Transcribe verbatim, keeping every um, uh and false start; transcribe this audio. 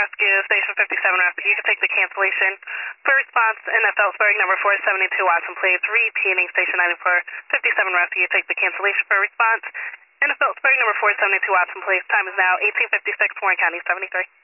Rescue, Station fifty-seven Rescue. You can take the cancellation. For response in Phillipsburg, number four seventy-two Watson, please. Repeating Station ninety-four fifty-seven Rescue. Take the cancellation for response. In Phillipsburg, number four seventy-two Watson, please. Time is now eighteen fifty-six, Warren County seventy-three.